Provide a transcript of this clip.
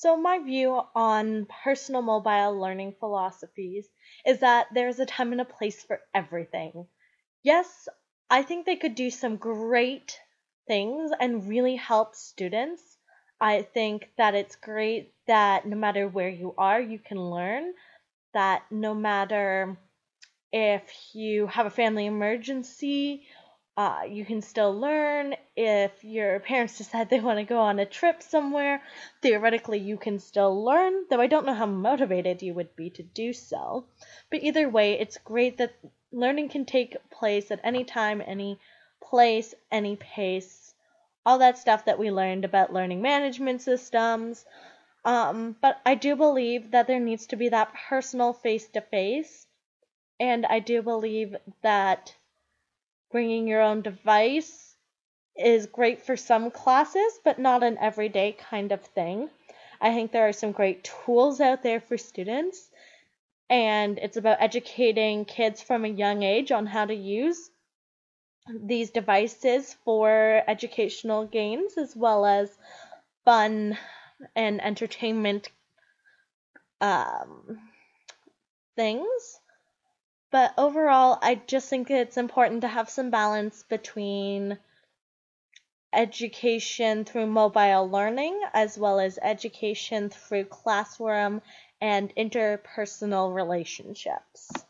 So, my view on personal mobile learning philosophies is that there's a time and a place for everything. Yes, I think they could do some great things and really help students. I think that it's great that no matter where you are, you can learn, that no matter if you have a family emergency, you can still learn. If your parents decide they want to go on a trip somewhere, theoretically you can still learn, though I don't know how motivated you would be to do so. But either way, it's great that learning can take place at any time, any place, any pace. All that stuff that we learned about learning management systems. But I do believe that there needs to be that personal face to face. And I do believe that bringing your own device is great for some classes, but not an everyday kind of thing. I think there are some great tools out there for students, and it's about educating kids from a young age on how to use these devices for educational gains as well as fun and entertainment um, things. But overall, I just think it's important to have some balance between education through mobile learning as well as education through classroom and interpersonal relationships.